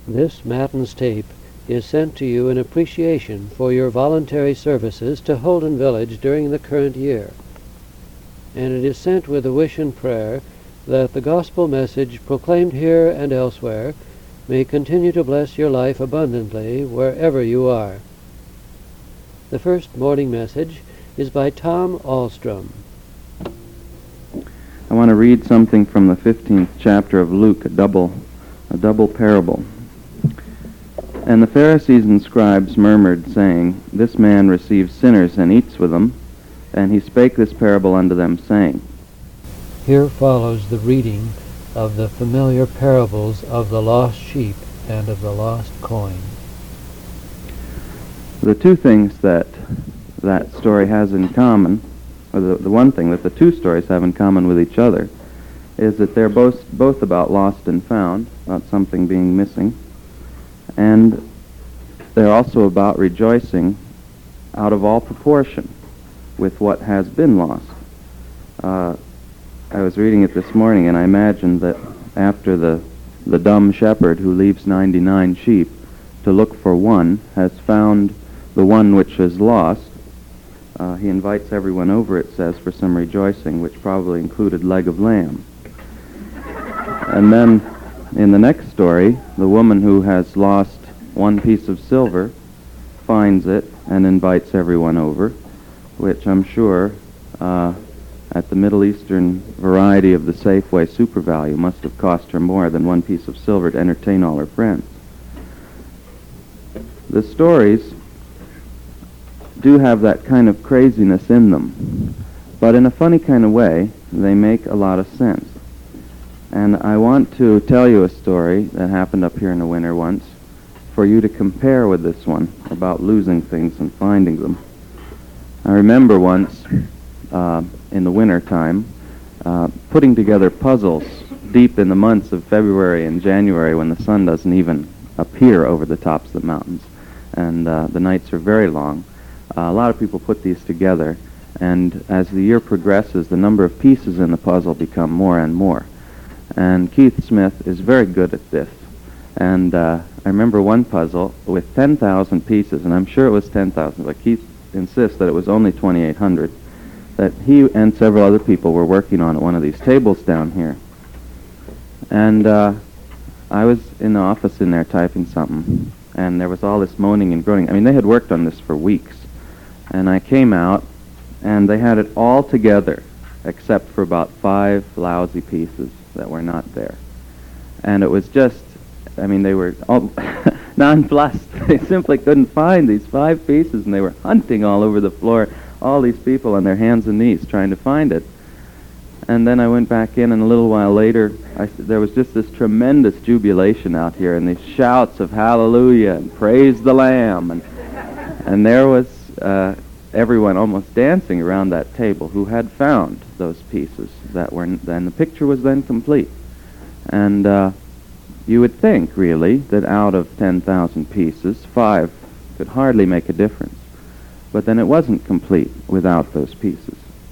This Matins tape is sent to you in appreciation for your voluntary services to Holden Village during the current year. And it is sent with a wish and prayer that the gospel message proclaimed here and elsewhere may continue to bless your life abundantly wherever you are. The first morning message is by Tom Ahlstrom. I want to read something from the 15th chapter of Luke, a double parable. And the Pharisees and scribes murmured, saying, This man receives sinners and eats with them. And he spake this parable unto them, saying. Here follows the reading of the familiar parables of the lost sheep and of the lost coin. The two things that story has in common, or the one thing that the two stories have in common with each other, is that they're both about lost and found, about something being missing, and they're also about rejoicing out of all proportion with what has been lost. I was reading it this morning, and I imagined that after the dumb shepherd who leaves 99 sheep to look for one has found the one which is lost, he invites everyone over, it says, for some rejoicing, which probably included leg of lamb. And then, in the next story, the woman who has lost one piece of silver finds it and invites everyone over, which I'm sure, at the Middle Eastern variety of the Safeway Super Value, must have cost her more than one piece of silver to entertain all her friends. The stories do have that kind of craziness in them, but in a funny kind of way, they make a lot of sense. And I want to tell you a story that happened up here in the winter once for you to compare with this one about losing things and finding them. I remember once in the winter time putting together puzzles deep in the months of February and January when the sun doesn't even appear over the tops of the mountains and the nights are very long. A lot of people put these together, and as the year progresses, the number of pieces in the puzzle become more and more. And Keith Smith is very good at this. And I remember one puzzle with 10,000 pieces, and I'm sure it was 10,000, but Keith insists that it was only 2,800, that he and several other people were working on at one of these tables down here. And I was in the office in there typing something, and there was all this moaning and groaning. I mean, they had worked on this for weeks. And I came out, and they had it all together, except for about 5 lousy pieces that were not there. And it was just, I mean, they were all nonplussed. They simply couldn't find these 5 pieces, and they were hunting all over the floor, all these people on their hands and knees trying to find it. And then I went back in, and a little while later, there was just this tremendous jubilation out here, and these shouts of hallelujah and praise the Lamb, and there was everyone almost dancing around that table who had found those pieces that were, and the picture was then complete. And you would think, really, that out of 10,000 pieces, 5 could hardly make a difference. But then it wasn't complete without those pieces.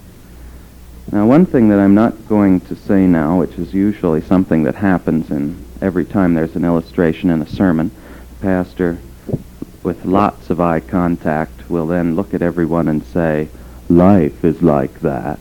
Now, one thing that I'm not going to say now, which is usually something that happens in every time there's an illustration in a sermon, the pastor, with lots of eye contact, will then look at everyone and say, life is like that.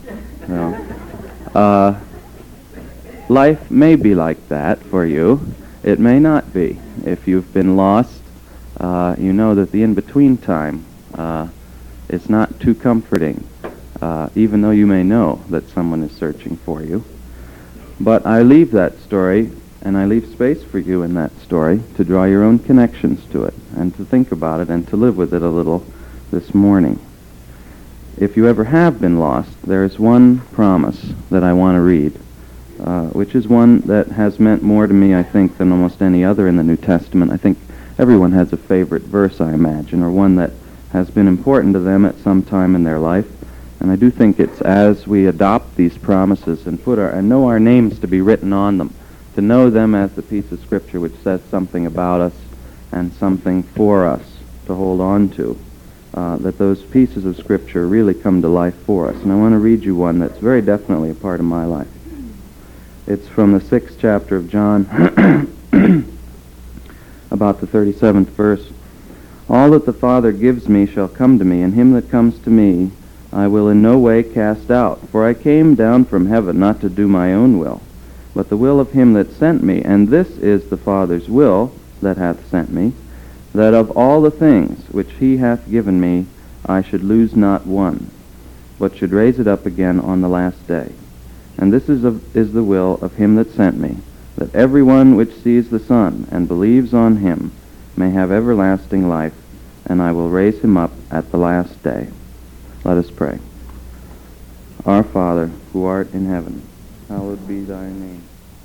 Life may be like that for you. It may not be. If you've been lost, you know that the in-between time is not too comforting, even though you may know that someone is searching for you. But I leave that story, and I leave space for you in that story to draw your own connections to it, and to think about it, and to live with it a little this morning. If you ever have been lost, there is one promise that I want to read, which is one that has meant more to me, I think, than almost any other in the New Testament. I think everyone has a favorite verse, I imagine, or one that has been important to them at some time in their life. And I do think it's as we adopt these promises and and know our names to be written on them, to know them as the piece of Scripture which says something about us and something for us to hold on to, that those pieces of Scripture really come to life for us. And I want to read you one that's very definitely a part of my life. It's from the 6th chapter of John. about the 37th verse. All that the Father gives me shall come to me, and him that comes to me I will in no way cast out. For I came down from heaven not to do my own will, but the will of him that sent me. And this is the Father's will that hath sent me, that of all the things which he hath given me I should lose not one, but should raise it up again on the last day. And this is the will of him that sent me, that every one which sees the Son and believes on him may have everlasting life, and I will raise him up at the last day. Let us pray. Our Father, who art in heaven, hallowed be thy name.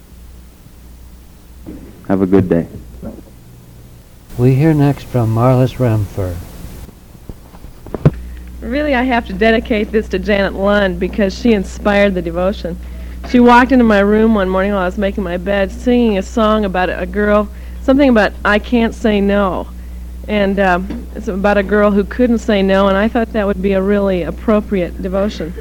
Have a good day. We hear next from Marlis Ramfer. Really, I have to dedicate this to Janet Lund because she inspired the devotion. She walked into my room one morning while I was making my bed singing a song about a girl, something about I can't say no. And it's about a girl who couldn't say no, and I thought that would be a really appropriate devotion.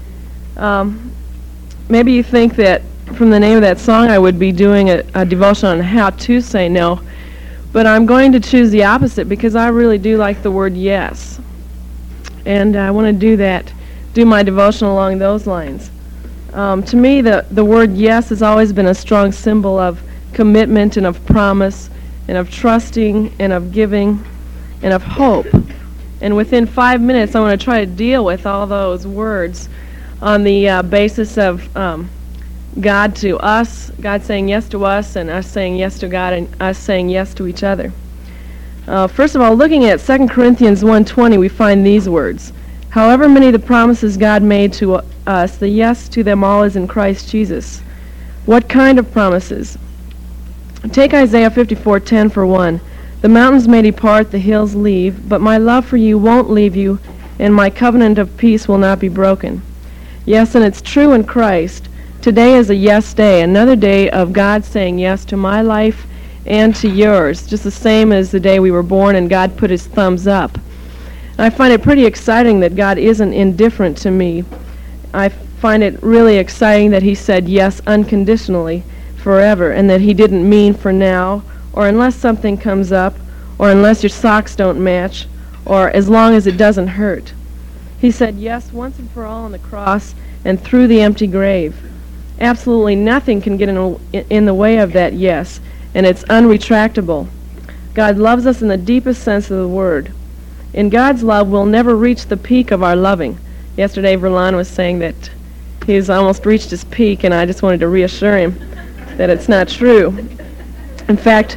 Maybe you think that from the name of that song I would be doing a devotion on how to say no, but I'm going to choose the opposite because I really do like the word yes. And I want to do my devotion along those lines. To me, the word yes has always been a strong symbol of commitment and of promise and of trusting and of giving and of hope. And within 5 minutes, I want to try to deal with all those words on the basis of God to us, God saying yes to us, and us saying yes to God, and us saying yes to each other. First of all, looking at 2 Corinthians 1:20, we find these words. However many the promises God made to us, the yes to them all is in Christ Jesus. What kind of promises? Take Isaiah 54:10 for one. The mountains may depart, the hills leave, but my love for you won't leave you, and my covenant of peace will not be broken. Yes, and it's true in Christ. Today is a yes day, another day of God saying yes to my life and to yours, just the same as the day we were born and God put his thumbs up. And I find it pretty exciting that God isn't indifferent to me. I find it really exciting that he said yes unconditionally forever, and that he didn't mean for now, or unless something comes up, or unless your socks don't match, or as long as it doesn't hurt. He said yes once and for all on the cross and through the empty grave. Absolutely nothing can get in the way of that yes, and it's unretractable. God loves us in the deepest sense of the word. In God's love, we'll never reach the peak of our loving. Yesterday, Verlon was saying that he's almost reached his peak, and I just wanted to reassure him that it's not true. In fact,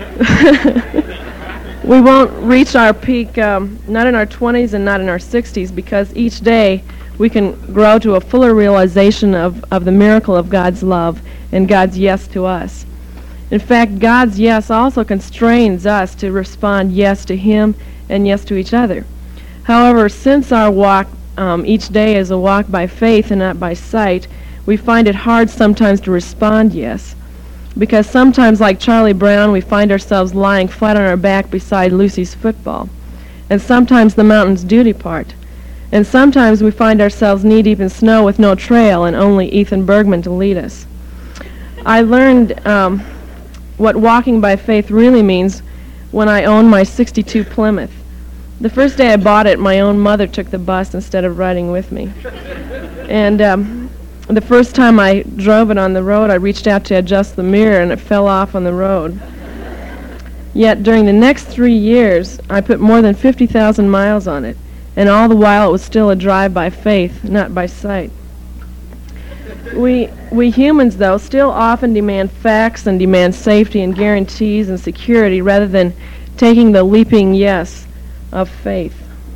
we won't reach our peak, not in our 20s and not in our 60s, because each day we can grow to a fuller realization of the miracle of God's love and God's yes to us. In fact, God's yes also constrains us to respond yes to him and yes to each other. However, since our walk each day is a walk by faith and not by sight, we find it hard sometimes to respond yes. Because sometimes, like Charlie Brown, we find ourselves lying flat on our back beside Lucy's football. And sometimes the mountains do depart. And sometimes we find ourselves knee-deep in snow with no trail and only Ethan Bergman to lead us. I learned what walking by faith really means when I owned my '62 Plymouth. The first day I bought it, my own mother took the bus instead of riding with me. And the first time I drove it on the road, I reached out to adjust the mirror and it fell off on the road. Yet during the next 3 years, I put more than 50,000 miles on it, and all the while it was still a drive by faith, not by sight. We humans, though, still often demand facts and demand safety and guarantees and security rather than taking the leaping yes of faith.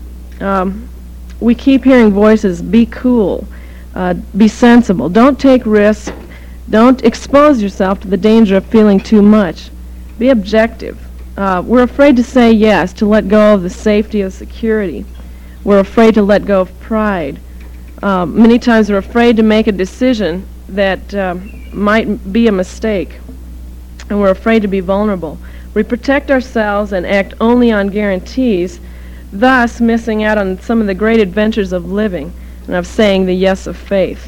We keep hearing voices, be cool, be sensible, don't take risks, don't expose yourself to the danger of feeling too much, be objective. We're afraid to say yes, to let go of the safety of security. We're afraid to let go of pride. Many times we're afraid to make a decision that might be a mistake, and we're afraid to be vulnerable. We protect ourselves and act only on guarantees, thus missing out on some of the great adventures of living and of saying the yes of faith.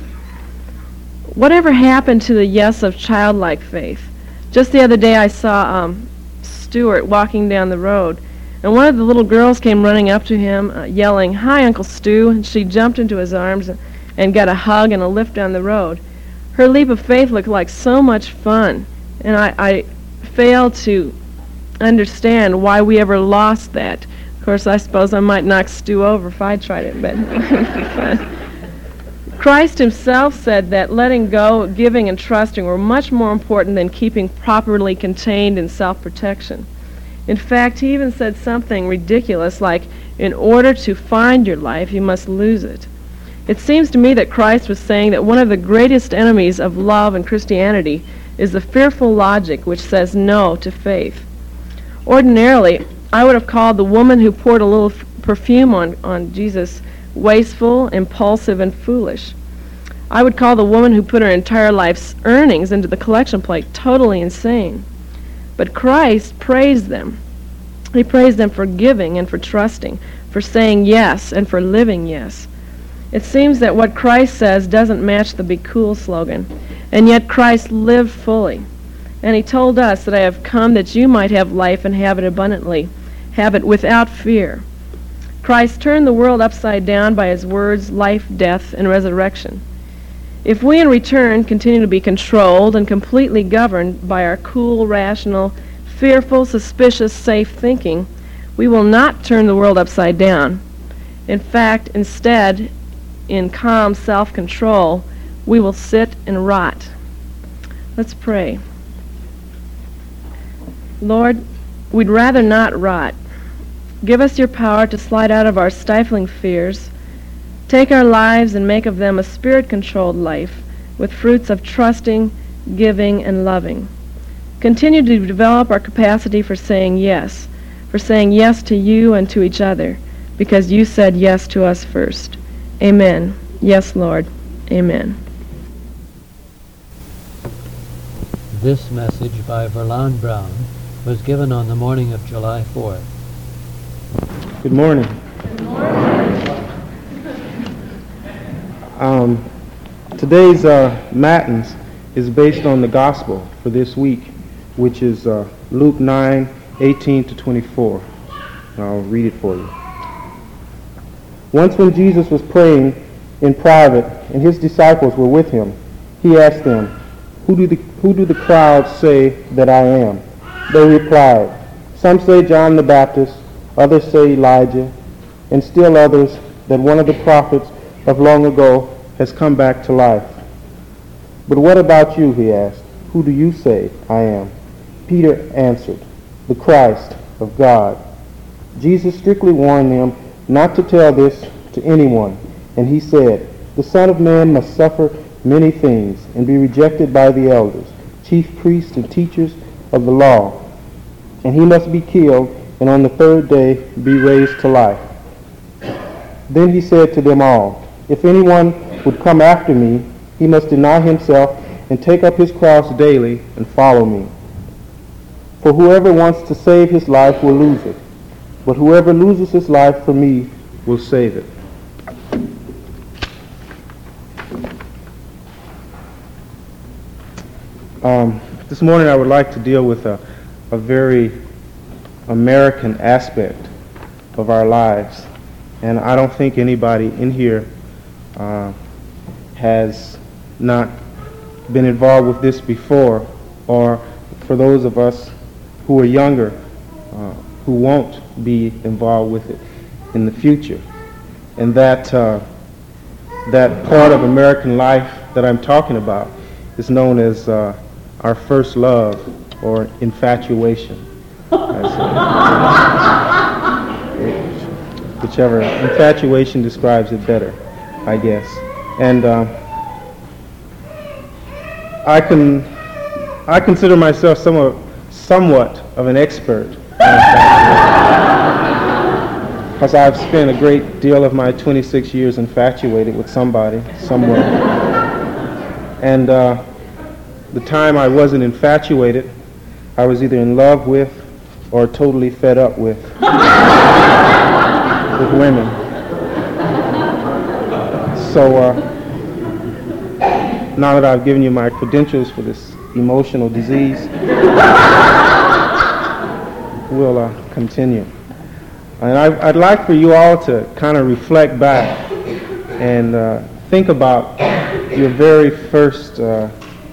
Whatever happened to the yes of childlike faith? Just the other day I saw Stewart walking down the road, and one of the little girls came running up to him, yelling, "Hi, Uncle Stu," and she jumped into his arms and got a hug and a lift down the road. Her leap of faith looked like so much fun, and I failed to understand why we ever lost that. Of course, I suppose I might knock Stu over if I tried it, but it would be fun. Christ himself said that letting go, giving, and trusting were much more important than keeping properly contained in self-protection. In fact, he even said something ridiculous like, in order to find your life, you must lose it. It seems to me that Christ was saying that one of the greatest enemies of love and Christianity is the fearful logic which says no to faith. Ordinarily, I would have called the woman who poured a little perfume on Jesus wasteful, impulsive, and foolish. I would call the woman who put her entire life's earnings into the collection plate totally insane. But Christ praised them. He praised them for giving and for trusting, for saying yes and for living yes. It seems that what Christ says doesn't match the "Be Cool" slogan, and yet Christ lived fully. And he told us that I have come that you might have life and have it abundantly, have it without fear. Christ turned the world upside down by his words, life, death, and resurrection. If we in return continue to be controlled and completely governed by our cool, rational, fearful, suspicious, safe thinking, we will not turn the world upside down. In fact, instead, in calm self-control, we will sit and rot. Let's pray. Lord, we'd rather not rot. Give us your power to slide out of our stifling fears. Take our lives and make of them a spirit-controlled life with fruits of trusting, giving, and loving. Continue to develop our capacity for saying yes to you and to each other, because you said yes to us first. Amen. Yes, Lord. Amen. This message by Verlon Brown was given on the morning of July 4th. Good morning. Good morning. Today's matins is based on the gospel for this week, which is Luke 9:18 to 24. I'll read it for you. Once when Jesus was praying in private and his disciples were with him, he asked them, Who do the crowds say that I am? They replied, Some say John the Baptist, others say Elijah, and still others that one of the prophets of long ago has come back to life. But what about you, he asked. Who do you say I am? Peter answered, the Christ of God. Jesus strictly warned them not to tell this to anyone, and he said, The Son of Man must suffer many things and be rejected by the elders, chief priests, and teachers of the law, and he must be killed, and on the third day be raised to life. Then he said to them all, If anyone would come after me, he must deny himself and take up his cross daily and follow me. For whoever wants to save his life will lose it, but whoever loses his life for me will save it. This morning I would like to deal with a very American aspect of our lives. And I don't think anybody in here has not been involved with this before, or for those of us who are younger who won't be involved with it in the future. And that part of American life that I'm talking about is known as our first love, or infatuation. Whichever, infatuation describes it better, I guess. And I consider myself somewhat of an expert because I've spent a great deal of my 26 years infatuated with somebody, somewhere. And the time I wasn't infatuated, I was either in love with or totally fed up with women. So now that I've given you my credentials for this emotional disease, we'll continue. And I'd like for you all to kind of reflect back and think about your very first love,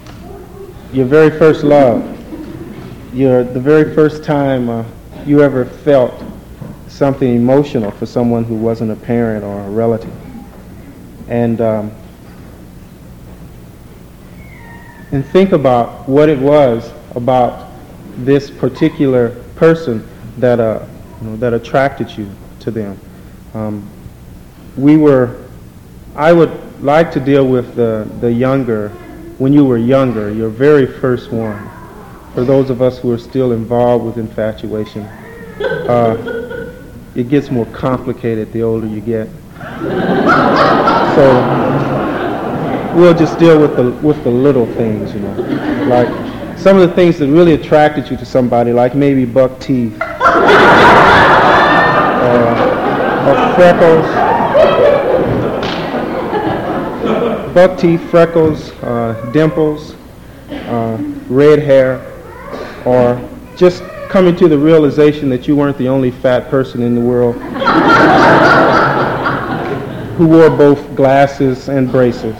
the very first time you ever felt something emotional for someone who wasn't a parent or a relative, and think about what it was about this particular person that that attracted you to them. I would like to deal with the younger, when you were younger, your very first one. For those of us who are still involved with infatuation, it gets more complicated the older you get. So we'll just deal with the little things, like some of the things that really attracted you to somebody, like maybe buck teeth, or freckles. Buck teeth, freckles, dimples, red hair, or just coming to the realization that you weren't the only fat person in the world who wore both glasses and braces.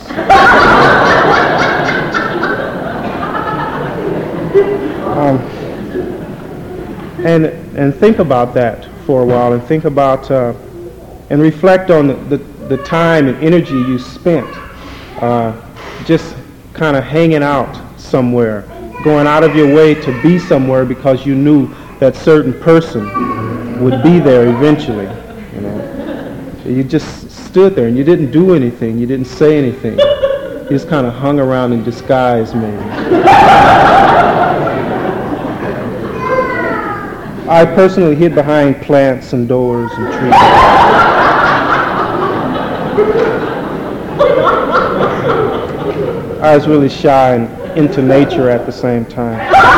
And think about that for a while, and think about and reflect on the time and energy you spent just kind of hanging out somewhere, going out of your way to be somewhere because you knew that certain person would be there eventually. So you just stood there and you didn't do anything, you didn't say anything. You just kind of hung around in disguise, maybe. I personally hid behind plants and doors and trees. I was really shy and into nature at the same time.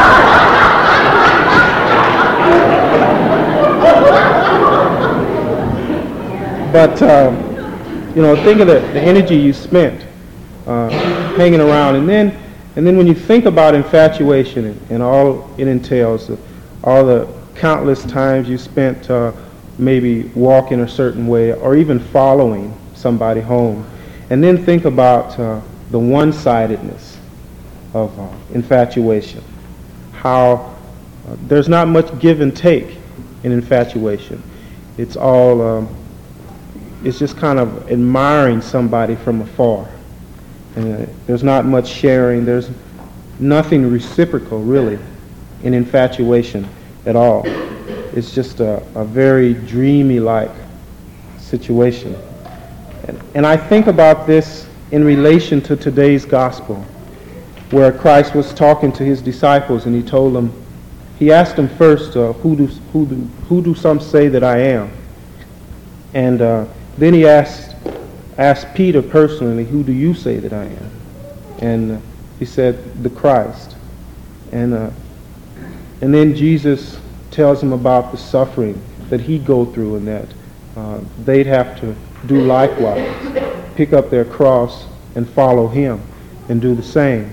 But, think of the energy you spent hanging around. And then when you think about infatuation and all it entails, all the countless times you spent maybe walking a certain way or even following somebody home, and then think about the one-sidedness of infatuation, how there's not much give and take in infatuation. It's all, it's just kind of admiring somebody from afar. And there's not much sharing. There's nothing reciprocal, really, in infatuation at all. It's just a very dreamy-like situation. And I think about this in relation to today's gospel, where Christ was talking to his disciples, and he told them, he asked them first, who do some say that I am? And then he asked Peter personally, who do you say that I am? And he said, the Christ. And then Jesus tells them about the suffering that he'd go through, and that they'd have to do likewise, pick up their cross and follow him and do the same.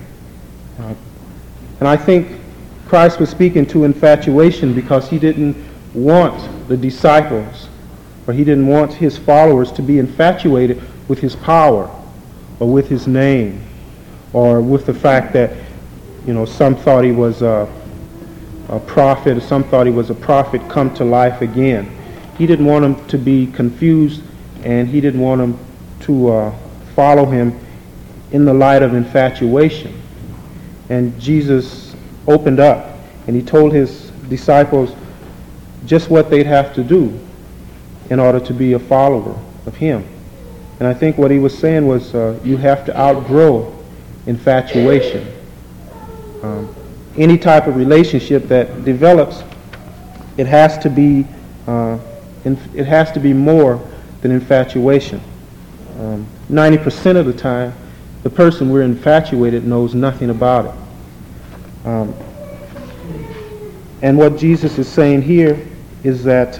And I think Christ was speaking to infatuation because he didn't want the disciples, or he didn't want his followers to be infatuated with his power or with his name, or with the fact that, some thought he was a prophet, or some thought he was a prophet come to life again. He didn't want them to be confused, and he didn't want them to follow him in the light of infatuation. And Jesus opened up, and he told his disciples just what they'd have to do in order to be a follower of him. And I think what he was saying was you have to outgrow infatuation. Any type of relationship that develops, it has to be more than infatuation. 90% of the time, the person we're infatuated knows nothing about it. And what Jesus is saying here is that,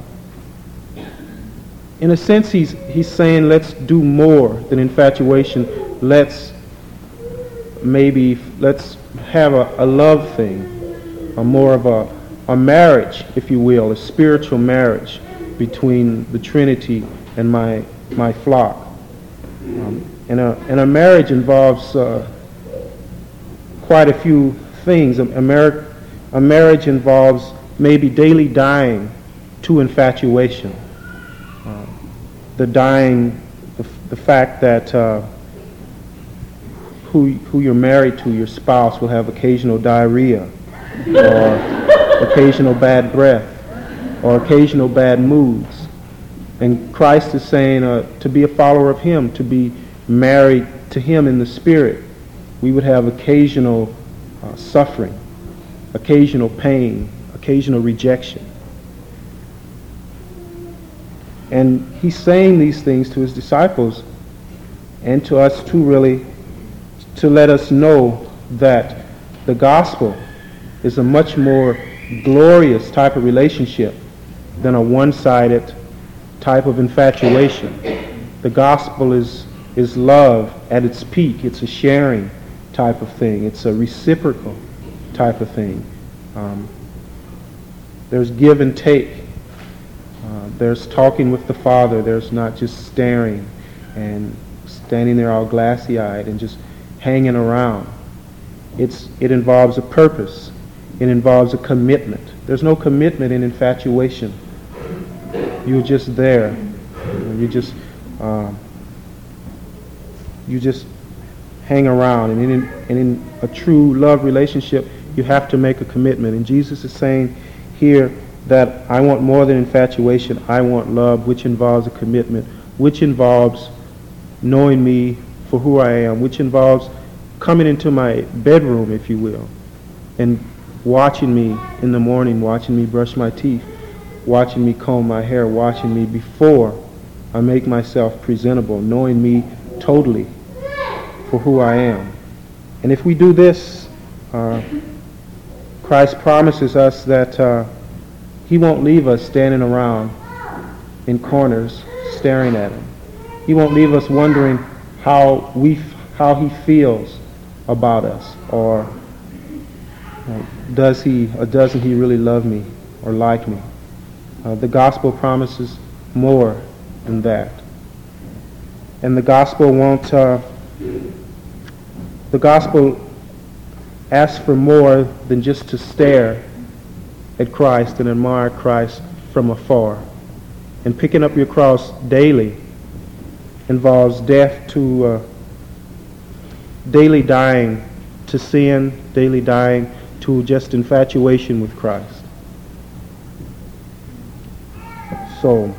in a sense, he's saying, let's do more than infatuation. Let's have a love thing, more of a marriage, if you will, a spiritual marriage between the Trinity and my flock. And a marriage involves quite a few things. A marriage involves maybe daily dying to infatuation. The fact that who you're married to, your spouse, will have occasional diarrhea, or occasional bad breath, or occasional bad moods. And Christ is saying to be a follower of Him, to be married to Him in the Spirit, we would have occasional suffering, occasional pain, occasional rejection. And He's saying these things to His disciples and to us too, really, to let us know that the gospel is a much more glorious type of relationship than a one-sided type of infatuation. The gospel is love at its peak. It's a sharing type of thing. It's a reciprocal type of thing. There's give and take. There's talking with the Father. There's not just staring and standing there all glassy-eyed and just hanging around. It involves a purpose. It involves a commitment. There's no commitment in infatuation. You're just there. You just hang around. And in a true love relationship, you have to make a commitment. And Jesus is saying here that I want more than infatuation. I want love, which involves a commitment, which involves knowing me for who I am, which involves coming into my bedroom, if you will, and watching me in the morning, watching me brush my teeth, watching me comb my hair, watching me before I make myself presentable, knowing me totally for who I am. And if we do this, Christ promises us that He won't leave us standing around in corners staring at Him. He won't leave us wondering how He feels about us, or does He or doesn't He really love me or like me. The gospel promises more than that. And the gospel asks for more than just to stare at Christ and admire Christ from afar. And picking up your cross daily involves death to daily dying to sin, daily dying to just infatuation with Christ. So,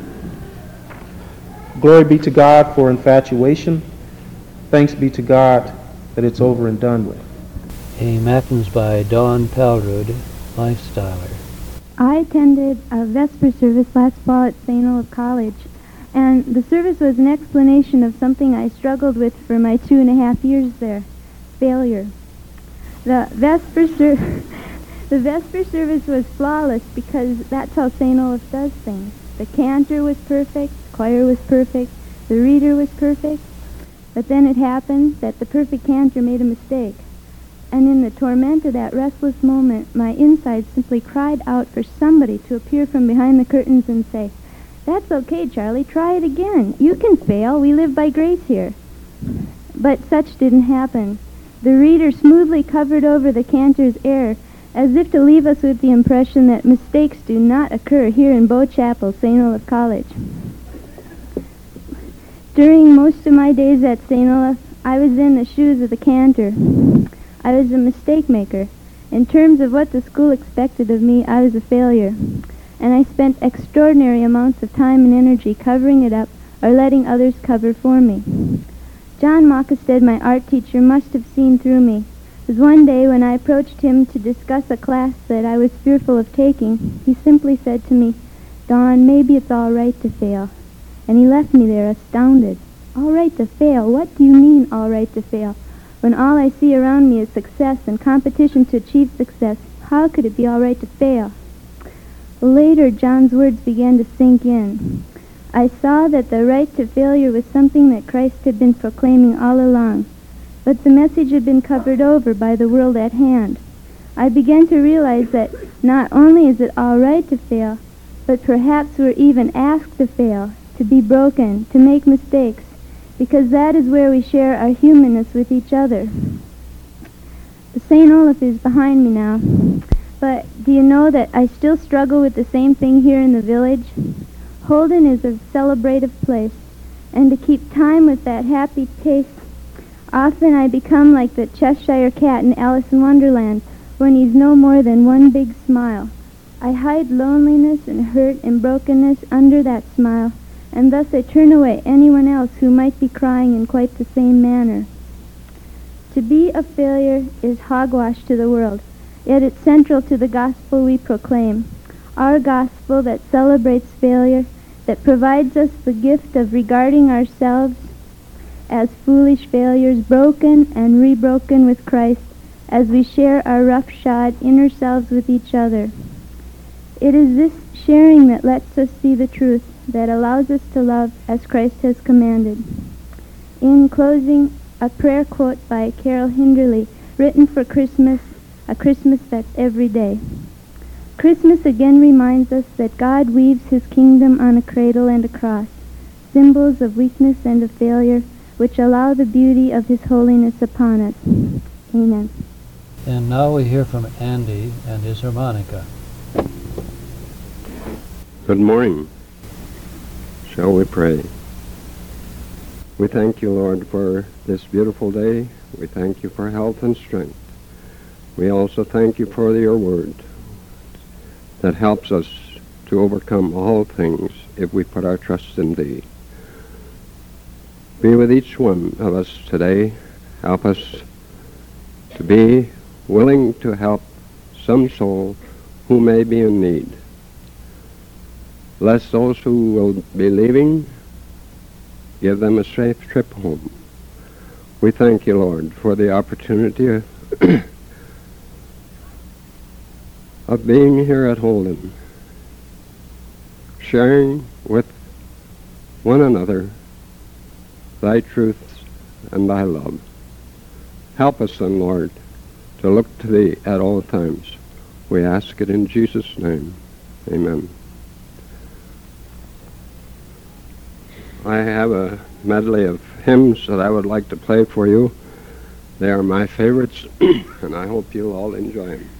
glory be to God for infatuation. Thanks be to God that it's over and done with. A Matins by Dawn Pelrud, Lifestyler. I attended a Vesper service last fall at St. Olaf College, and the service was an explanation of something I struggled with for my 2.5 years there, failure. The Vesper service was flawless because that's how St. Olaf does things. The cantor was perfect, the choir was perfect, the reader was perfect, but then it happened that the perfect cantor made a mistake. And in the torment of that restless moment, my inside simply cried out for somebody to appear from behind the curtains and say, "That's okay, Charlie, try it again. You can fail. We live by grace here." But such didn't happen. The reader smoothly covered over the cantor's error, as if to leave us with the impression that mistakes do not occur here in Bow Chapel, St. Olaf College. During most of my days at St. Olaf, I was in the shoes of the cantor. I was a mistake maker. In terms of what the school expected of me, I was a failure. And I spent extraordinary amounts of time and energy covering it up or letting others cover for me. John Mockestead, my art teacher, must have seen through me, as one day when I approached him to discuss a class that I was fearful of taking, he simply said to me, "Dawn, maybe it's all right to fail." And he left me there astounded. All right to fail? What do you mean, all right to fail? When all I see around me is success and competition to achieve success, how could it be all right to fail? Later, John's words began to sink in. I saw that the right to failure was something that Christ had been proclaiming all along, but the message had been covered over by the world at hand. I began to realize that not only is it all right to fail, but perhaps we're even asked to fail, to be broken, to make mistakes, because that is where we share our humanness with each other. St. Olaf is behind me now, but do you know that I still struggle with the same thing here in the village? Holden is a celebrative place, and to keep time with that happy pace, often I become like the Cheshire Cat in Alice in Wonderland, when he's no more than one big smile. I hide loneliness and hurt and brokenness under that smile, and thus I turn away anyone else who might be crying in quite the same manner. To be a failure is hogwash to the world, yet it's central to the gospel we proclaim, our gospel that celebrates failure, that provides us the gift of regarding ourselves as foolish failures, broken and rebroken with Christ, as we share our roughshod inner selves with each other. It is this sharing that lets us see the truth, that allows us to love as Christ has commanded. In closing, a prayer quote by Carol Hinderly, written for Christmas, a Christmas that's every day. Christmas again reminds us that God weaves his kingdom on a cradle and a cross, symbols of weakness and of failure, which allow the beauty of his holiness upon us. Amen. And now we hear from Andy and his harmonica. Good morning. Shall we pray? We thank you, Lord, for this beautiful day. We thank you for health and strength. We also thank you for your word that helps us to overcome all things if we put our trust in thee. Be with each one of us today. Help us to be willing to help some soul who may be in need. Bless those who will be leaving. Give them a safe trip home. We thank you, Lord, for the opportunity of being here at Holden, sharing with one another thy truths and thy love. Help us then, Lord, to look to thee at all times. We ask it in Jesus' name. Amen. I have a medley of hymns that I would like to play for you. They are my favorites, and I hope you'll all enjoy them.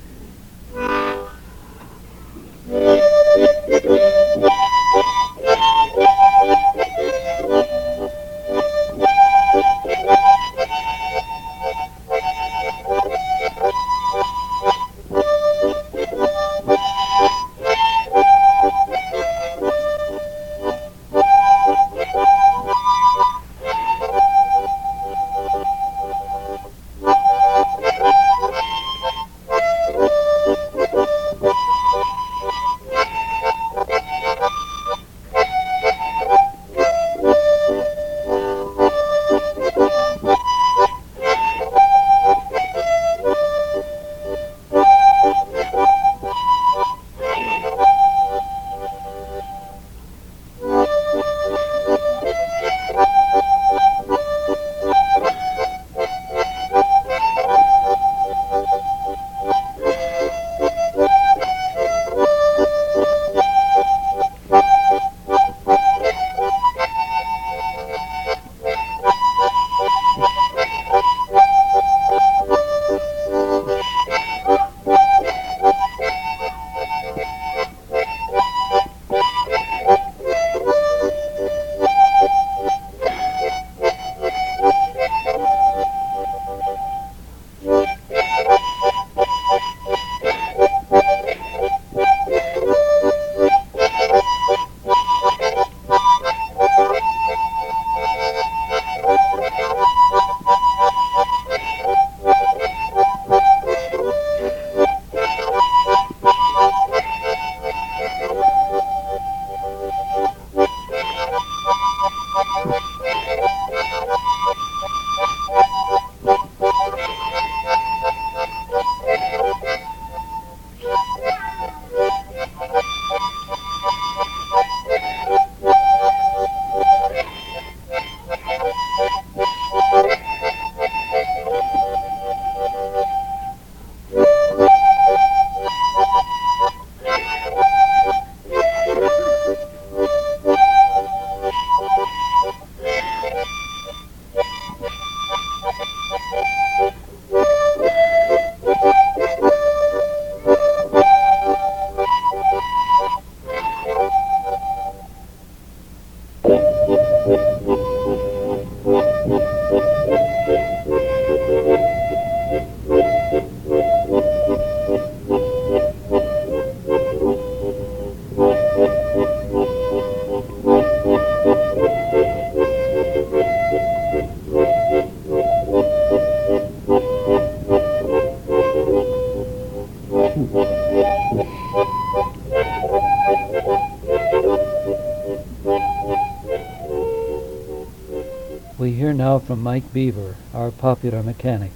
we hear now from Mike Beaver, our popular mechanic.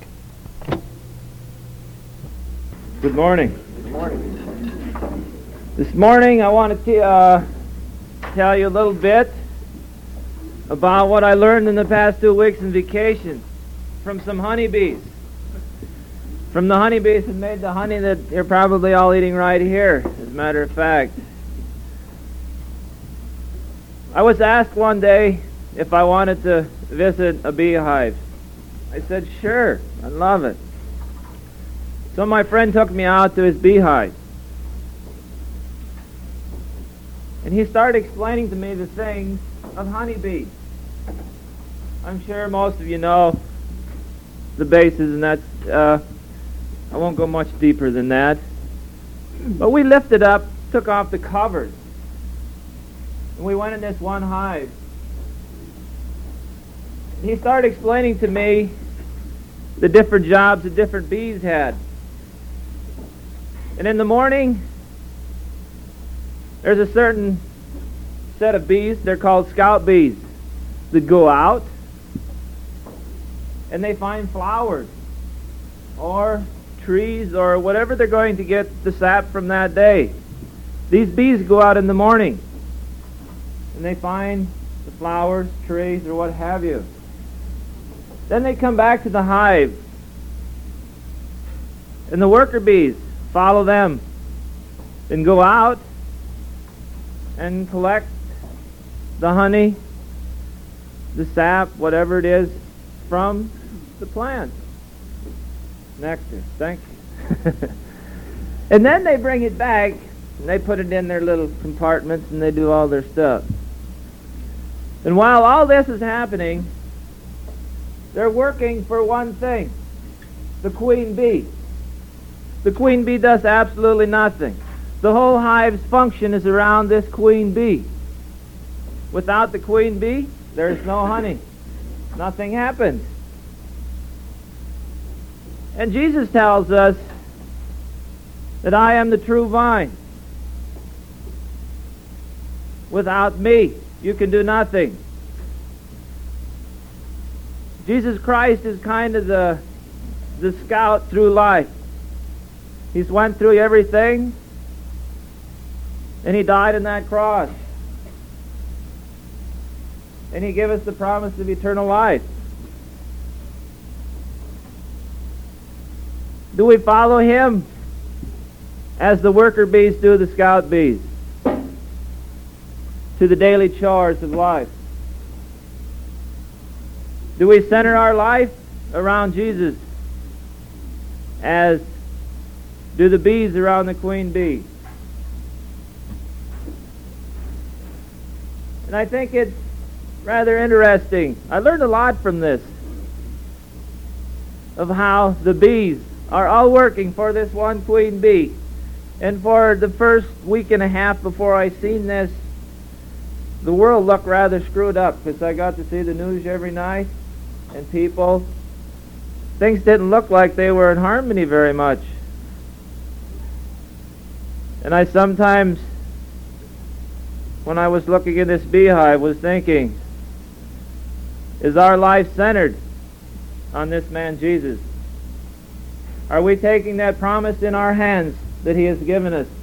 Good morning. Good morning. This morning I want to tell you a little bit about what I learned in the past 2 weeks in vacation from some honeybees. From the honeybees that made the honey that you're probably all eating right here, as a matter of fact. I was asked one day if I wanted to visit a beehive. I said, sure, I'd love it. So my friend took me out to his beehive. And he started explaining to me the things of honeybees. I'm sure most of you know the bases, and that's, I won't go much deeper than that. But we lifted up, took off the covers, and we went in this one hive. And he started explaining to me the different jobs that different bees had. And in the morning, there's a certain set of bees, they're called scout bees, that go out and they find flowers or trees or whatever they're going to get the sap from that day. These bees go out in the morning and they find the flowers, trees, or what have you. Then they come back to the hive, and the worker bees follow them and go out and collect the honey, the sap, whatever it is, from the plant. Nectar. Thank you. And then they bring it back and they put it in their little compartments and they do all their stuff. And while all this is happening, they're working for one thing, the queen bee. The queen bee does absolutely nothing. The whole hive's function is around this queen bee. Without the queen bee, there's no honey. Nothing happens. And Jesus tells us that I am the true vine. Without me, you can do nothing. Jesus Christ is kind of the scout through life. He's went through everything, and he died on that cross. And he gave us the promise of eternal life. Do we follow him as the worker bees do the scout bees to the daily chores of life? Do we center our life around Jesus as do the bees around the queen bee? And I think it's rather interesting. I learned a lot from this, of how the bees are all working for this one queen bee. And for the first week and a half before I seen this, the world looked rather screwed up, because I got to see the news every night, and things didn't look like they were in harmony very much. And I sometimes, when I was looking in this beehive, was thinking, is our life centered on this man Jesus? Are we taking that promise in our hands that he has given us?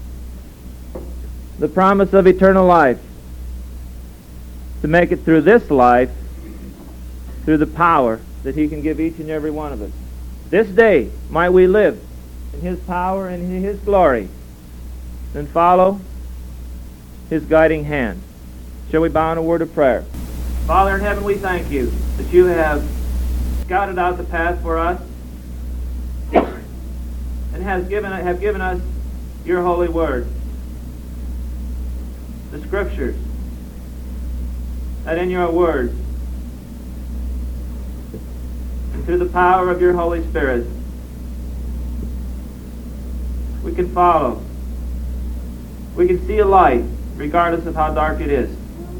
The promise of eternal life. To make it through this life, through the power that he can give each and every one of us. This day might we live in his power and in his glory, and follow his guiding hand. Shall we bow in a word of prayer? Father in heaven, we thank you that you have scouted out the path for us and have given us your holy word, the scriptures, that in your word, and through the power of your Holy Spirit, we can follow. We can see a light regardless of how dark it is.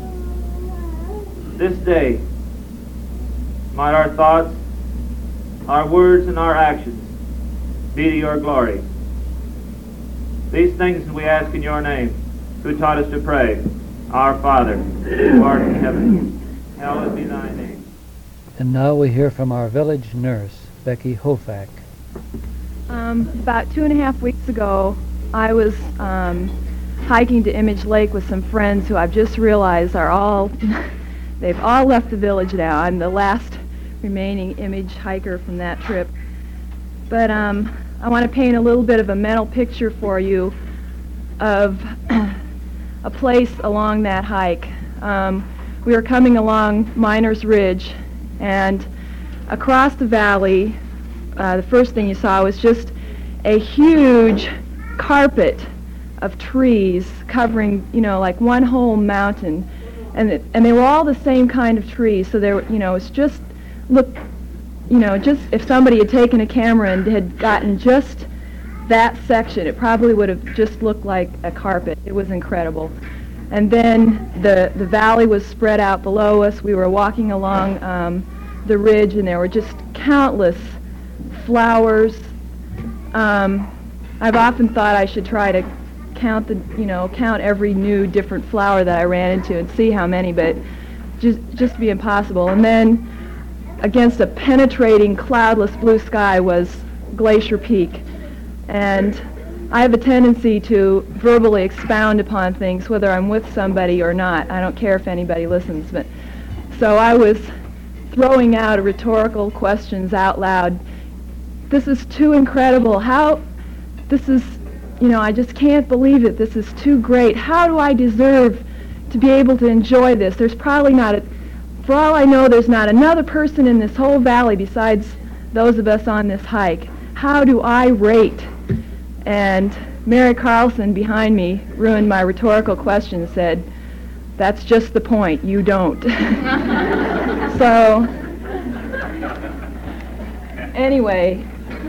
This day, might our thoughts, our words, and our actions be to your glory. These things we ask in your name, who taught us to pray, Our Father, who art in heaven, hallowed be thy name. And now we hear from our village nurse, Becky Hofak. About 2.5 weeks ago, I was hiking to Image Lake with some friends who I've just realized are all, they've all left the village now. I'm the last remaining Image hiker from that trip. But I want to paint a little bit of a mental picture for you of a place along that hike. We were coming along Miners Ridge, and across the valley, the first thing you saw was just a huge carpet of trees covering, like one whole mountain, and they were all the same kind of trees. So there, it's just just if somebody had taken a camera and had gotten just that section, it probably would have just looked like a carpet. It was incredible. And then the valley was spread out below us. We were walking along the ridge, and there were just countless flowers. I've often thought I should try to count every new different flower that I ran into and see how many, but just be impossible. And then against a penetrating cloudless blue sky was Glacier Peak. And I have a tendency to verbally expound upon things, whether I'm with somebody or not. I don't care if anybody listens. But so I was throwing out rhetorical questions out loud. This is too incredible. I just can't believe it. This is too great. How do I deserve to be able to enjoy this? There's probably for all I know, there's not another person in this whole valley besides those of us on this hike. How do I rate? And Mary Carlson behind me ruined my rhetorical question and said, "That's just the point, you don't." So, anyway,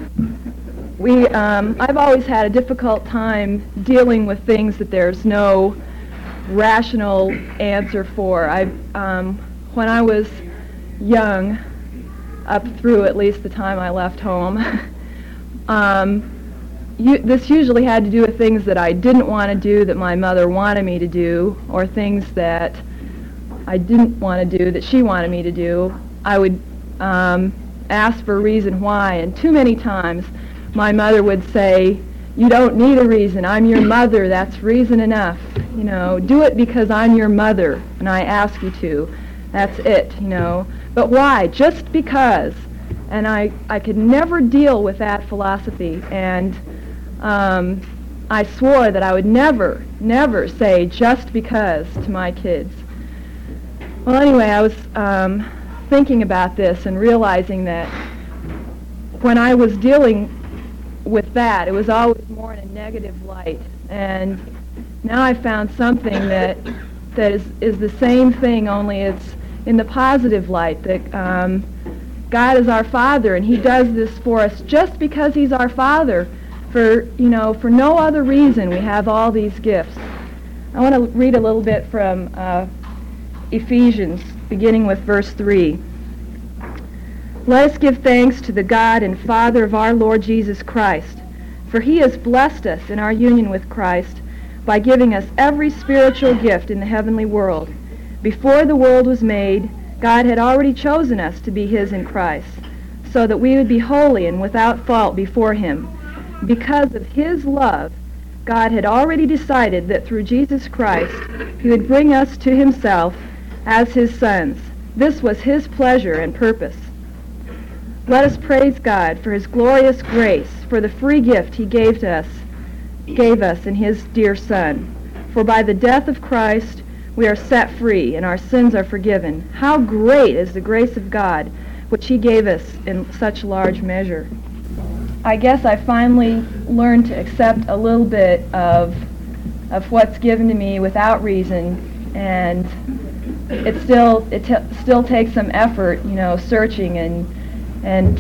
I've always had a difficult time dealing with things that there's no rational answer for. When I was young, up through at least the time I left home, this usually had to do with things that I didn't want to do that my mother wanted me to do, or things that I didn't want to do that she wanted me to do. I would ask for a reason why, and too many times my mother would say, "You don't need a reason. I'm your mother. That's reason enough. Do it because I'm your mother and I ask you to. That's it, But why? Just because." And I could never deal with that philosophy, and I swore that I would never say "just because" to my kids. Well, anyway, I was thinking about this and realizing that when I was dealing with that, it was always more in a negative light. And now I found something that is the same thing, only it's in the positive light, that God is our Father, and He does this for us just because He's our Father. For no other reason we have all these gifts. I want to read a little bit from Ephesians, beginning with verse 3. "Let us give thanks to the God and Father of our Lord Jesus Christ, for He has blessed us in our union with Christ by giving us every spiritual gift in the heavenly world. Before the world was made, God had already chosen us to be His in Christ, so that we would be holy and without fault before Him. Because of His love, God had already decided that through Jesus Christ, He would bring us to Himself as His sons. This was His pleasure and purpose. Let us praise God for His glorious grace, for the free gift He gave us in His dear Son. For by the death of Christ, we are set free, and our sins are forgiven. How great is the grace of God, which He gave us in such large measure." I guess I finally learned to accept a little bit of what's given to me without reason, and it still takes some effort, searching and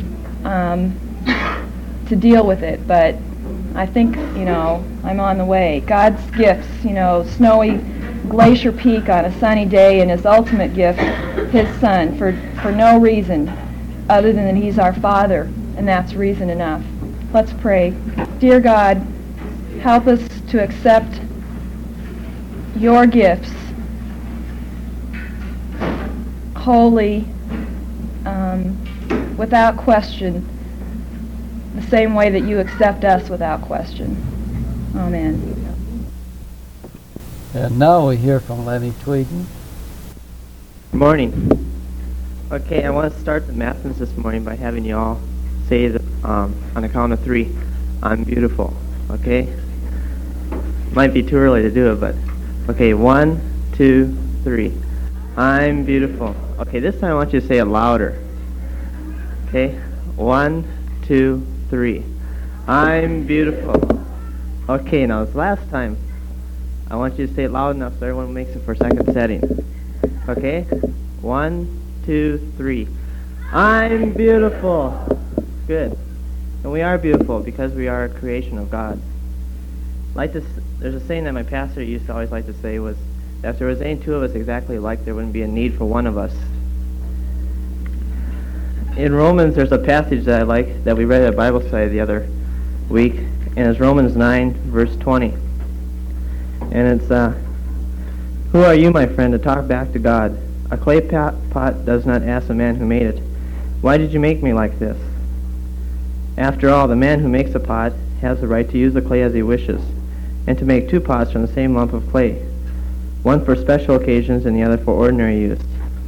to deal with it. But I think I'm on the way. God's gifts, snowy Glacier Peak on a sunny day, and His ultimate gift, His Son, for no reason other than that He's our Father, and that's reason enough. Let's pray. Dear God, help us to accept Your gifts wholly, without question, the same way that you accept us without question. Amen. And now we hear from Lenny Tweeden. Good morning. Okay, I want to start the Mathens this morning by having you all say, on the count of 3, I'm beautiful. Okay? Might be too early to do it, but okay, 1, 2, 3. I'm beautiful. Okay, this time I want you to say it louder. Okay? 1, 2, 3. I'm beautiful. Okay, now this last time, I want you to say it loud enough so everyone makes it for a second setting. Okay? 1, 2, 3. I'm beautiful. Good. And we are beautiful because we are a creation of God. Like this, there's a saying that my pastor used to always like to say was, that if there was any two of us exactly alike, there wouldn't be a need for one of us. In Romans, there's a passage that I like that we read at Bible study the other week, and it's Romans 9, verse 20. And it's, who are you, my friend, to talk back to God? A clay pot does not ask the man who made it, why did you make me like this? After all, the man who makes a pot has the right to use the clay as he wishes, and to make 2 pots from the same lump of clay, one for special occasions and the other for ordinary use.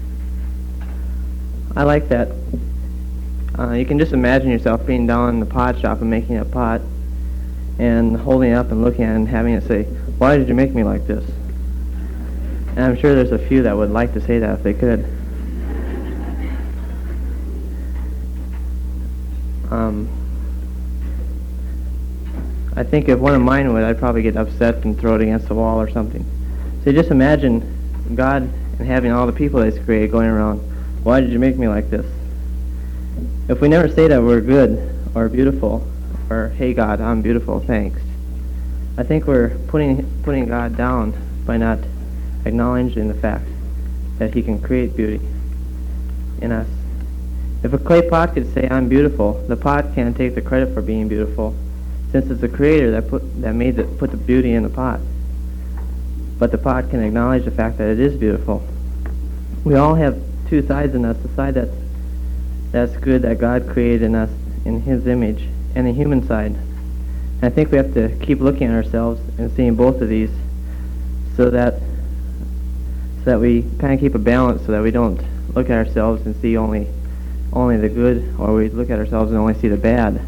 I like that. You can just imagine yourself being down in the pot shop and making a pot, and holding it up and looking at it and having it say, why did you make me like this? And I'm sure there's a few that would like to say that if they could. I think if one of mine would, I'd probably get upset and throw it against the wall or something. So just imagine God and having all the people that He's created going around, why did you make me like this? If we never say that we're good or beautiful, or hey God, I'm beautiful, thanks, I think we're putting God down by not acknowledging the fact that He can create beauty in us. If a clay pot could say I'm beautiful, the pot can't take the credit for being beautiful, since it's the Creator that put the beauty in the pot. But the pot can acknowledge the fact that it is beautiful. We all have 2 sides in us: the side that's good, that God created in us in His image, and the human side. And I think we have to keep looking at ourselves and seeing both of these, so that we kind of keep a balance, so that we don't look at ourselves and see only the good, or we look at ourselves and only see the bad.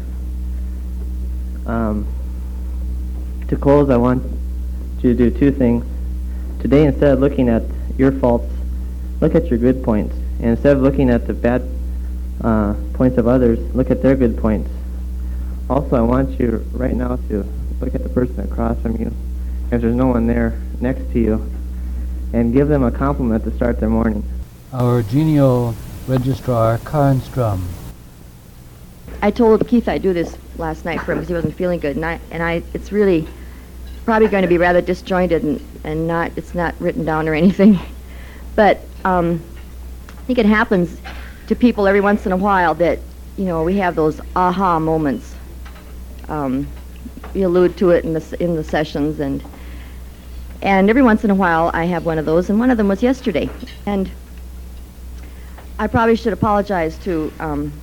To close, I want you to do 2 things. Today, instead of looking at your faults, look at your good points. And instead of looking at the bad points of others, look at their good points. Also, I want you right now to look at the person across from you, if there's no one there next to you, and give them a compliment to start their morning. Our genial registrar, Karen Strum. I told Keith I'd do this last night for him because he wasn't feeling good, and it's really probably going to be rather disjointed and it's not written down or anything. But I think it happens to people every once in a while that, we have those aha moments. We allude to it in the sessions, and every once in a while I have one of those, and one of them was yesterday. And I probably should apologize to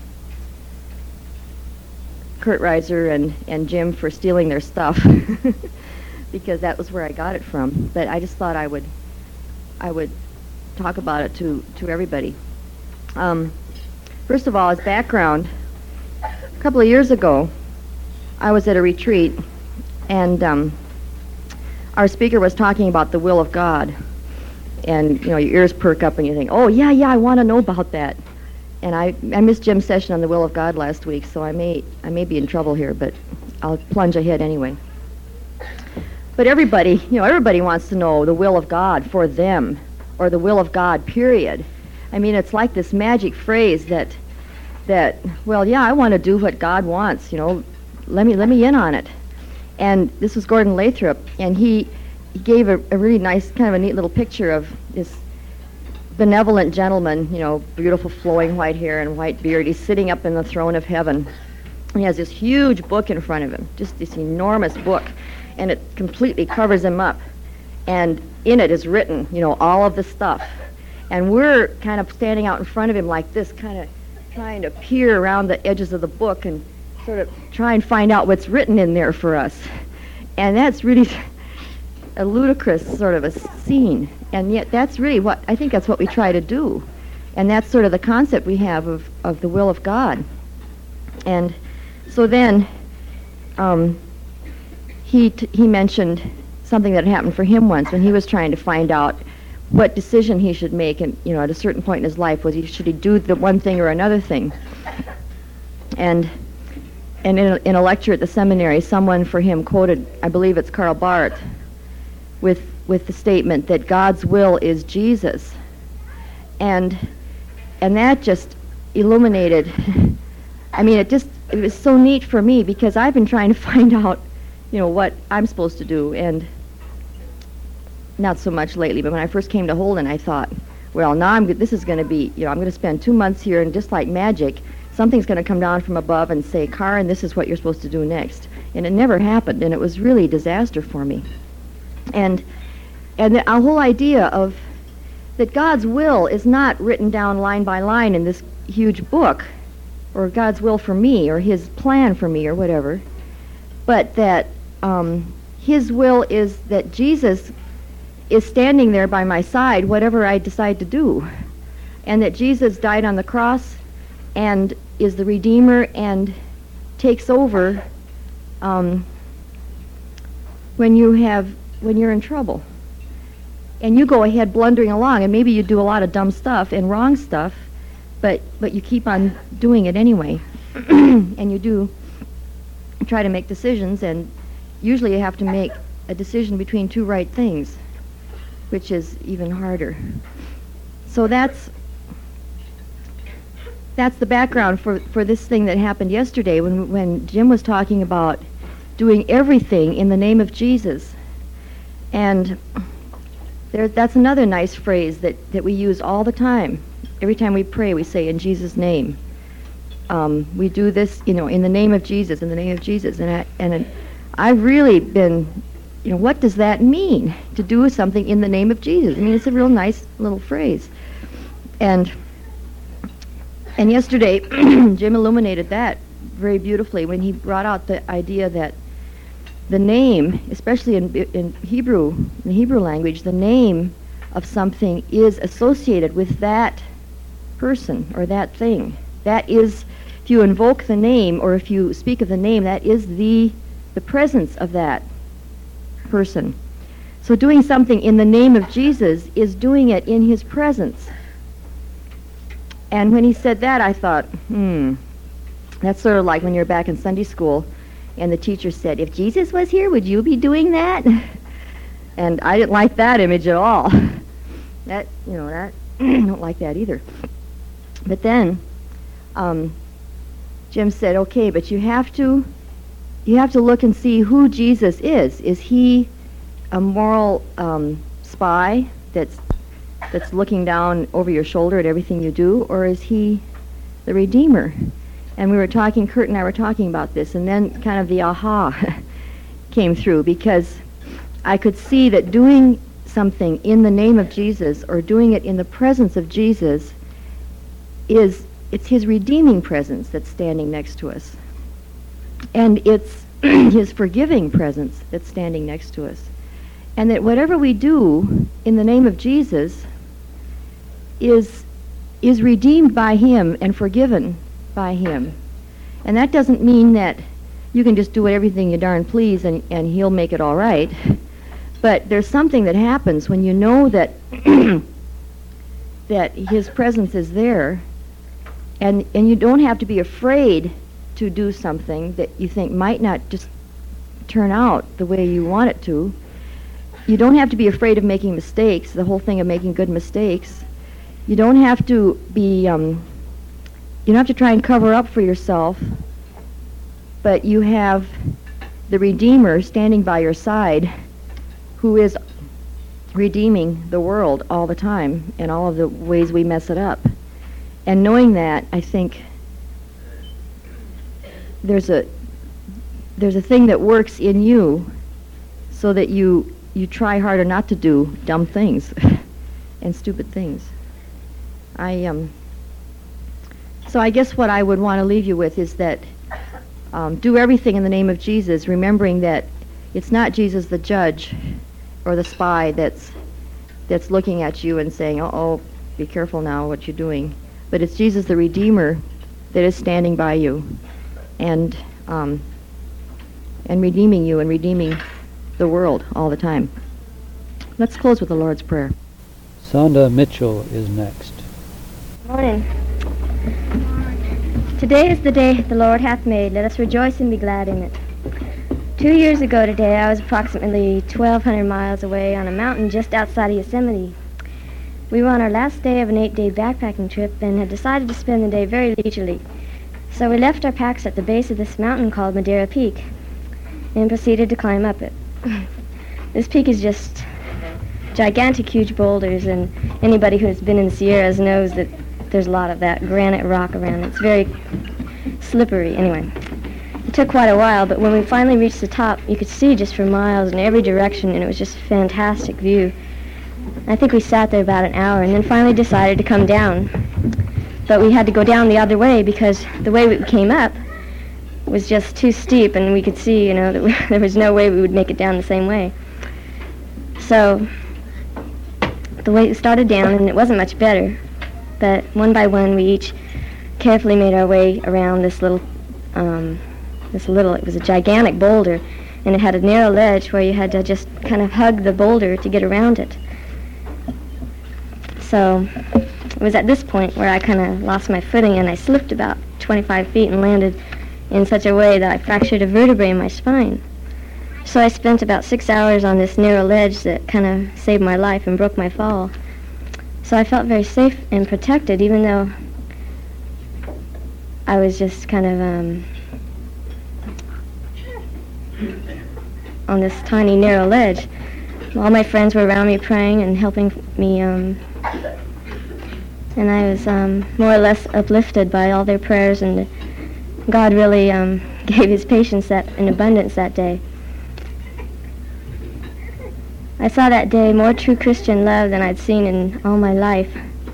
Kurt Reiser and Jim for stealing their stuff because that was where I got it from. But I just thought I would talk about it to everybody. First of all, as background, a couple of years ago, I was at a retreat, and our speaker was talking about the will of God. And, your ears perk up and you think, oh, yeah, I want to know about that. And I missed Jim's session on the will of God last week, so I may be in trouble here, but I'll plunge ahead anyway. But everybody wants to know the will of God for them, or the will of God, period. I mean, it's like this magic phrase that well, yeah, I want to do what God wants, let me in on it. And this was Gordon Lathrop, and he gave a really nice, kind of a neat little picture of this benevolent gentleman, beautiful flowing white hair and white beard. He's sitting up in the throne of heaven. He has this huge book in front of him, just this enormous book, and it completely covers him up. And in it is written, all of the stuff. And we're kind of standing out in front of him like this, kind of trying to peer around the edges of the book and sort of try and find out what's written in there for us. And that's really a ludicrous sort of a scene. And yet that's really what, I think that's what we try to do. And that's sort of the concept we have of the will of God. And so then he mentioned something that happened for him once when he was trying to find out what decision he should make, and at a certain point in his life, should he do the one thing or another thing? And in a lecture at the seminary, someone for him quoted, I believe it's Karl Barth, with the statement that God's will is Jesus, and that just illuminated. I mean, it was so neat for me because I've been trying to find out, what I'm supposed to do, and not so much lately, but when I first came to Holden, I thought, well, now this is going to be, I'm going to spend 2 months here, and just like magic, something's going to come down from above and say, Karen, this is what you're supposed to do next. And it never happened, and it was really a disaster for me. And the whole idea of that God's will is not written down line by line in this huge book, or God's will for me, or his plan for me, or whatever, but that his will is that Jesus is standing there by my side, whatever I decide to do, and that Jesus died on the cross and is the Redeemer and takes over when you're in trouble. And you go ahead blundering along, and maybe you do a lot of dumb stuff and wrong stuff, but you keep on doing it anyway. And you do try to make decisions, and usually you have to make a decision between two right things, which is even harder. So that's the background for this thing that happened yesterday when Jim was talking about doing everything in the name of Jesus. And that's another nice phrase that we use all the time. Every time we pray, we say, in Jesus' name. We do this, in the name of Jesus, in the name of Jesus. And I've really been, what does that mean, to do something in the name of Jesus? I mean, it's a real nice little phrase. And yesterday, Jim illuminated that very beautifully when he brought out the idea that the name, especially in Hebrew, in the Hebrew language, the name of something is associated with that person or that thing. That is, if you invoke the name or if you speak of the name, that is the presence of that person. So doing something in the name of Jesus is doing it in his presence. And when he said that, I thought, that's sort of like when you're back in Sunday school and the teacher said, if Jesus was here, would you be doing that? And I didn't like that image at all. I don't like that either. But then Jim said, okay, but you have to look and see who Jesus is. Is he a moral spy that's looking down over your shoulder at everything you do, or is he the Redeemer? And Kurt and I were talking about this, and then kind of the aha came through, because I could see that doing something in the name of Jesus or doing it in the presence of Jesus it's his redeeming presence that's standing next to us. And it's his forgiving presence that's standing next to us. And that whatever we do in the name of Jesus is redeemed by him and forgiven by him. And that doesn't mean that you can just do everything you darn please and he'll make it all right. But there's something that happens when you know that that his presence is there, and you don't have to be afraid to do something that you think might not just turn out the way you want it to. You don't have to be afraid of making mistakes, the whole thing of making good mistakes. You don't have to be, you don't have to try and cover up for yourself, but you have the Redeemer standing by your side who is redeeming the world all the time in all of the ways we mess it up. And knowing that, I think there's a thing that works in you so that you try harder not to do dumb things and stupid things. So I guess what I would want to leave you with is that do everything in the name of Jesus, remembering that it's not Jesus the judge or the spy that's looking at you and saying, oh, be careful now what you're doing. But it's Jesus the Redeemer that is standing by you and redeeming you and redeeming the world all the time. Let's close with the Lord's Prayer. Sonda Mitchell is next. Morning. Today is the day the Lord hath made. Let us rejoice and be glad in it. 2 years ago today, I was approximately 1,200 miles away on a mountain just outside of Yosemite. We were on our last day of an 8-day backpacking trip and had decided to spend the day very leisurely. So we left our packs at the base of this mountain called Madeira Peak and proceeded to climb up it. This peak is just gigantic, huge boulders, and anybody who has been in the Sierras knows that there's a lot of that granite rock around. It's very slippery. Anyway, it took quite a while, but when we finally reached the top, you could see just for miles in every direction, and it was just a fantastic view. I think we sat there about an hour and then finally decided to come down. But we had to go down the other way because the way we came up was just too steep, and we could see, that there was no way we would make it down the same way. So the way it started down, and it wasn't much better, but one by one we each carefully made our way around this little, it was a gigantic boulder, and it had a narrow ledge where you had to just kind of hug the boulder to get around it. So it was at this point where I kind of lost my footing, and I slipped about 25 feet and landed in such a way that I fractured a vertebrae in my spine. So I spent about 6 hours on this narrow ledge that kind of saved my life and broke my fall. So I felt very safe and protected, even though I was just kind of on this tiny narrow ledge. All my friends were around me praying and helping me, and I was more or less uplifted by all their prayers, and God really gave his patience in abundance that day. I saw that day more true Christian love than I'd seen in all my life.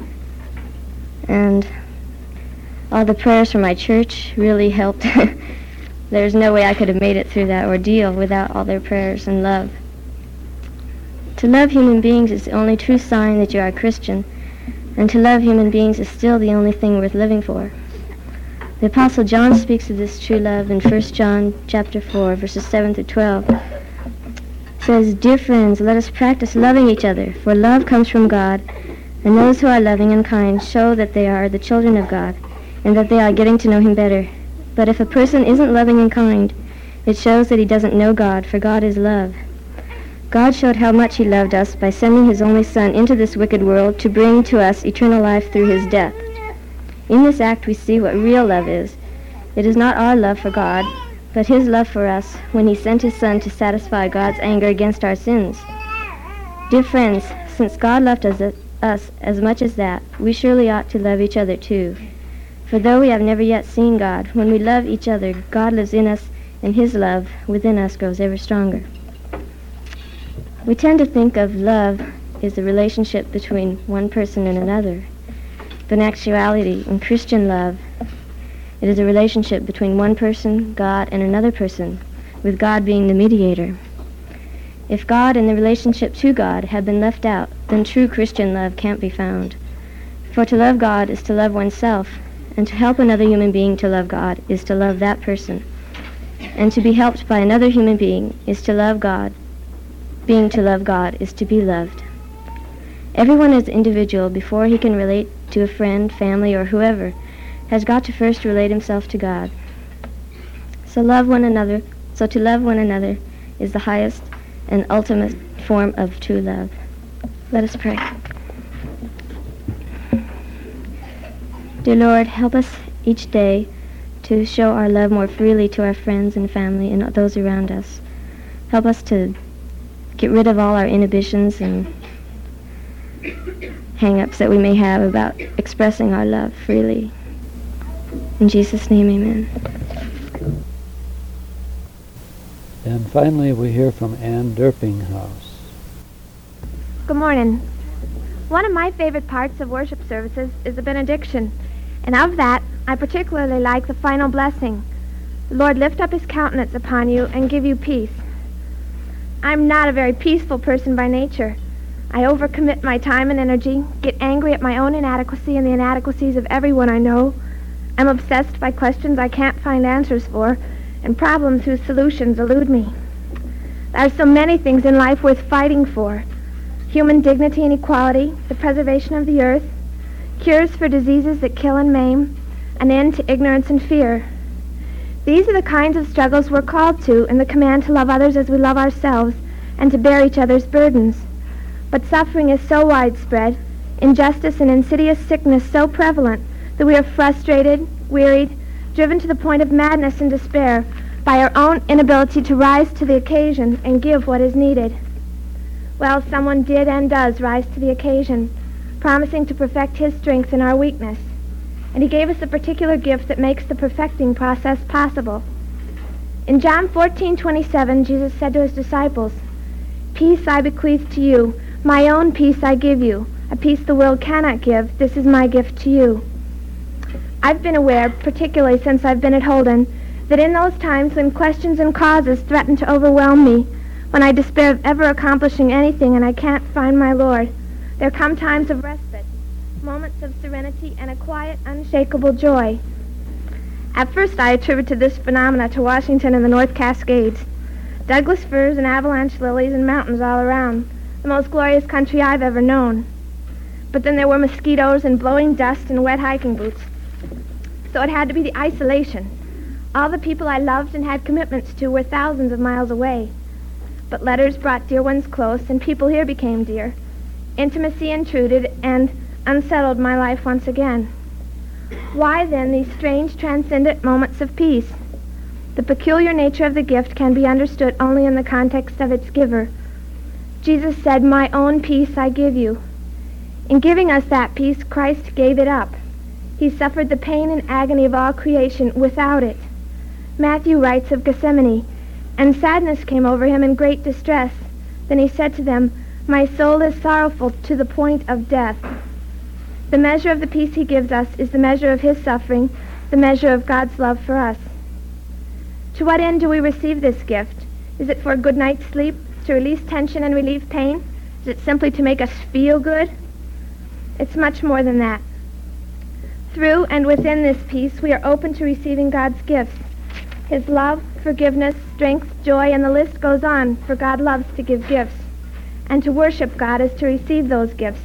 And all the prayers from my church really helped. There's no way I could have made it through that ordeal without all their prayers and love. To love human beings is the only true sign that you are a Christian, and to love human beings is still the only thing worth living for. The Apostle John speaks of this true love in 1 John chapter 4, verses 7 through 12. It says, "Dear friends, let us practice loving each other, for love comes from God, and those who are loving and kind show that they are the children of God, and that they are getting to know him better. But if a person isn't loving and kind, it shows that he doesn't know God, for God is love. God showed how much he loved us by sending his only Son into this wicked world to bring to us eternal life through his death. In this act we see what real love is. It is not our love for God, but his love for us when he sent his Son to satisfy God's anger against our sins. Dear friends, since God loved us as much as that, we surely ought to love each other too. For though we have never yet seen God, when we love each other, God lives in us, and his love within us grows ever stronger." We tend to think of love as the relationship between one person and another. But in actuality, in Christian love, it is a relationship between one person, God, and another person, with God being the mediator. If God and the relationship to God have been left out, then true Christian love can't be found. For to love God is to love oneself, and to help another human being to love God is to love that person. And to be helped by another human being is to love God. Being to love God is to be loved. Everyone is individual before he can relate to a friend, family, or whoever, has got to first relate himself to God. So to love one another is the highest and ultimate form of true love. Let us pray. Dear Lord, help us each day to show our love more freely to our friends and family and those around us. Help us to get rid of all our inhibitions and hang-ups that we may have about expressing our love freely. In Jesus' name, amen. And finally, we hear from Ann Derpinghouse. Good morning. One of my favorite parts of worship services is the benediction. And of that, I particularly like the final blessing. The Lord lift up his countenance upon you and give you peace. I'm not a very peaceful person by nature. I overcommit my time and energy, get angry at my own inadequacy and the inadequacies of everyone I know. I'm obsessed by questions I can't find answers for, and problems whose solutions elude me. There are so many things in life worth fighting for. Human dignity and equality, the preservation of the earth, cures for diseases that kill and maim, an end to ignorance and fear. These are the kinds of struggles we're called to in the command to love others as we love ourselves and to bear each other's burdens. But suffering is so widespread, injustice and insidious sickness so prevalent, that we are frustrated, wearied, driven to the point of madness and despair by our own inability to rise to the occasion and give what is needed. Well, someone did and does rise to the occasion, promising to perfect his strength in our weakness. And he gave us a particular gift that makes the perfecting process possible. In John 14:27, Jesus said to his disciples, "Peace I bequeath to you, my own peace I give you, a peace the world cannot give. This is my gift to you." I've been aware, particularly since I've been at Holden, that in those times when questions and causes threaten to overwhelm me, when I despair of ever accomplishing anything and I can't find my Lord, there come times of respite, moments of serenity and a quiet, unshakable joy. At first I attributed this phenomena to Washington and the North Cascades. Douglas firs and avalanche lilies and mountains all around, the most glorious country I've ever known. But then there were mosquitoes and blowing dust and wet hiking boots. So it had to be the isolation. All the people I loved and had commitments to were thousands of miles away. But letters brought dear ones close, and people here became dear. Intimacy intruded and unsettled my life once again. Why then these strange transcendent moments of peace? The peculiar nature of the gift can be understood only in the context of its giver. Jesus said, "My own peace I give you." In giving us that peace, Christ gave it up. He suffered the pain and agony of all creation without it. Matthew writes of Gethsemane, "And sadness came over him in great distress. Then he said to them, 'My soul is sorrowful to the point of death.'" The measure of the peace he gives us is the measure of his suffering, the measure of God's love for us. To what end do we receive this gift? Is it for a good night's sleep, to release tension and relieve pain? Is it simply to make us feel good? It's much more than that. Through and within this peace, we are open to receiving God's gifts. His love, forgiveness, strength, joy, and the list goes on, for God loves to give gifts. And to worship God is to receive those gifts.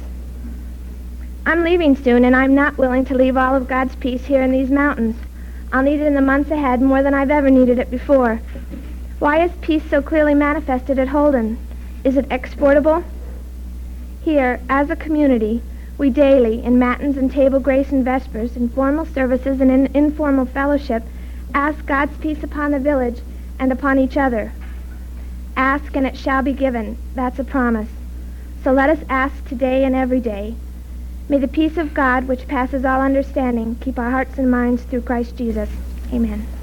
I'm leaving soon, and I'm not willing to leave all of God's peace here in these mountains. I'll need it in the months ahead more than I've ever needed it before. Why is peace so clearly manifested at Holden? Is it exportable? Here, as a community, we daily, in matins and table grace and vespers, in formal services and in informal fellowship, ask God's peace upon the village and upon each other. Ask and it shall be given. That's a promise. So let us ask today and every day. May the peace of God, which passes all understanding, keep our hearts and minds through Christ Jesus. Amen.